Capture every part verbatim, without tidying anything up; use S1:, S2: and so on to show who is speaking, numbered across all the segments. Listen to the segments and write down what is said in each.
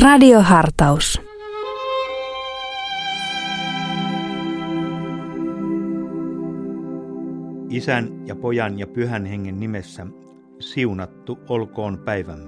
S1: Radiohartaus.
S2: Isän ja Pojan ja Pyhän Hengen nimessä siunattu olkoon päivämme.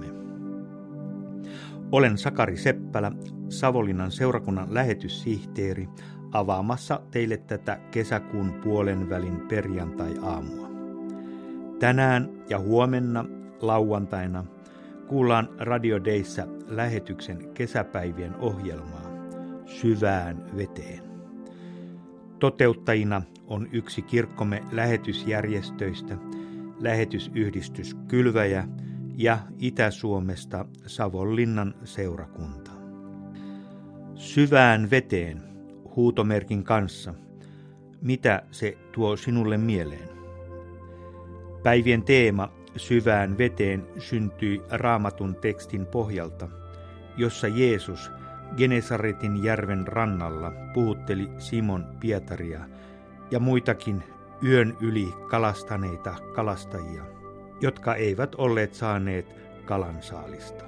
S2: Olen Sakari Seppälä, Savonlinnan seurakunnan lähetyssihteeri, avaamassa teille tätä kesäkuun puolen välin perjantai-aamua. Tänään ja huomenna lauantaina kuullaan Radio Dayssä lähetyksen kesäpäivien ohjelmaa Syvään veteen. Toteuttajina on yksi kirkkomme lähetysjärjestöistä, lähetysyhdistys Kylväjä ja Itä-Suomesta Savonlinnan seurakunta. Syvään veteen huutomerkin kanssa. Mitä se tuo sinulle mieleen? Päivien teema Syvään veteen syntyi Raamatun tekstin pohjalta, jossa Jeesus Genesaretin järven rannalla puhutteli Simon Pietaria ja muitakin yön yli kalastaneita kalastajia, jotka eivät olleet saaneet kalansaalista.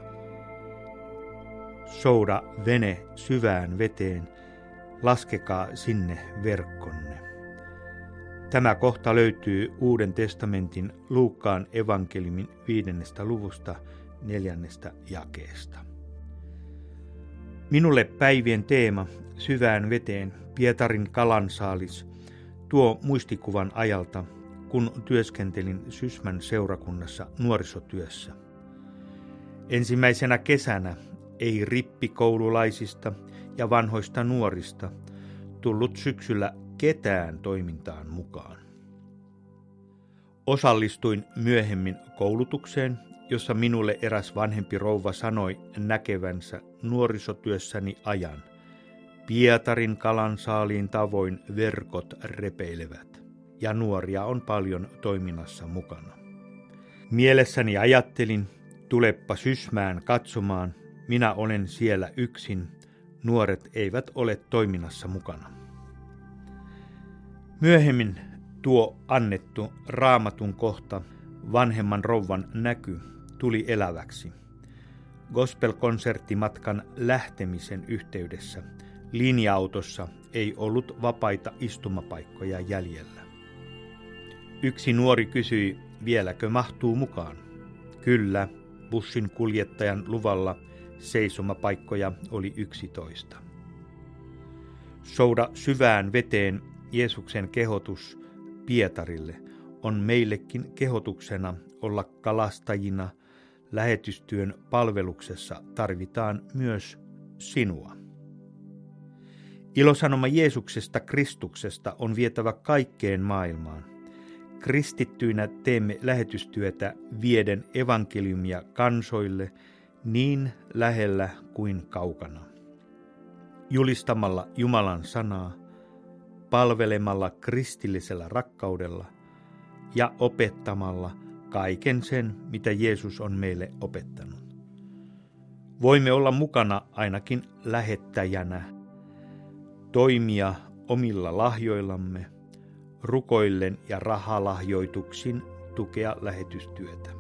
S2: Souda vene syvään veteen, laskekaa sinne verkkonne. Tämä kohta löytyy Uuden testamentin Luukkaan evankeliumin viidennestä luvusta neljännestä jakeesta. Minulle päivien teema Syvään veteen Pietarin kalansaalis tuo muistikuvan ajalta, kun työskentelin Sysmän seurakunnassa nuorisotyössä. Ensimmäisenä kesänä ei rippikoululaisista ja vanhoista nuorista tullut syksyllä ketään toimintaan mukaan. Osallistuin myöhemmin koulutukseen, jossa minulle eräs vanhempi rouva sanoi näkevänsä nuorisotyössäni ajan. Pietarin kalansaaliin tavoin verkot repeilevät, ja nuoria on paljon toiminnassa mukana. Mielessäni ajattelin, tuleppa Sysmään katsomaan, minä olen siellä yksin, nuoret eivät ole toiminnassa mukana. Myöhemmin tuo annettu Raamatun kohta, vanhemman rouvan näky, tuli eläväksi. Gospel-konserttimatkan lähtemisen yhteydessä linja-autossa ei ollut vapaita istumapaikkoja jäljellä. Yksi nuori kysyi, vieläkö mahtuu mukaan. Kyllä, bussin kuljettajan luvalla seisomapaikkoja oli yksitoista. Souda syvään veteen Jeesuksen kehotus Pietarille on meillekin kehotuksena olla kalastajina. Lähetystyön palveluksessa tarvitaan myös sinua. Ilosanoma Jeesuksesta Kristuksesta on vietävä kaikkeen maailmaan. Kristittyinä teemme lähetystyötä vieden evankeliumia kansoille niin lähellä kuin kaukana. Julistamalla Jumalan sanaa, palvelemalla kristillisellä rakkaudella ja opettamalla kaiken sen, mitä Jeesus on meille opettanut. Voimme olla mukana ainakin lähettäjänä, toimia omilla lahjoillamme, rukoillen ja rahalahjoituksin tukea lähetystyötä.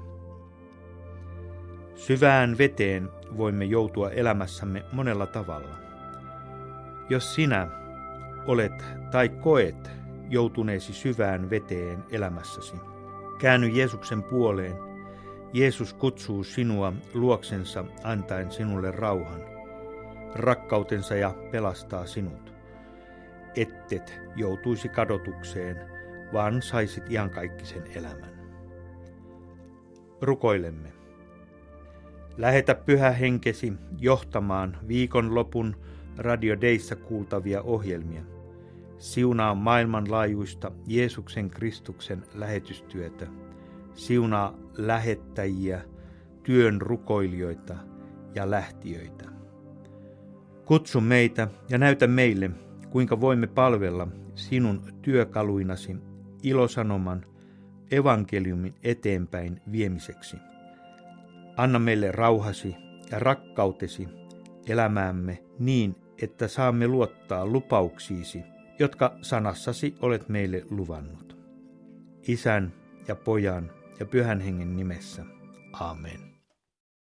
S2: Syvään veteen voimme joutua elämässämme monella tavalla. Jos sinä olet tai koet joutuneesi syvään veteen elämässäsi, käänny Jeesuksen puoleen. Jeesus kutsuu sinua luoksensa antaen sinulle rauhan, rakkautensa ja pelastaa sinut. Ettet joutuisi kadotukseen, vaan saisit iankaikkisen elämän. Rukoilemme. Lähetä Pyhä Henkesi johtamaan viikonlopun Radio Dayssä kuultavia ohjelmia. Siunaa maailmanlaajuista Jeesuksen Kristuksen lähetystyötä. Siunaa lähettäjiä, työn rukoilijoita ja lähtiöitä. Kutsu meitä ja näytä meille, kuinka voimme palvella sinun työkaluinasi ilosanoman evankeliumin eteenpäin viemiseksi. Anna meille rauhasi ja rakkautesi elämäämme niin, että saamme luottaa lupauksiisi, jotka sanassasi olet meille luvannut. Isän ja Pojan ja Pyhän Hengen nimessä. Amen.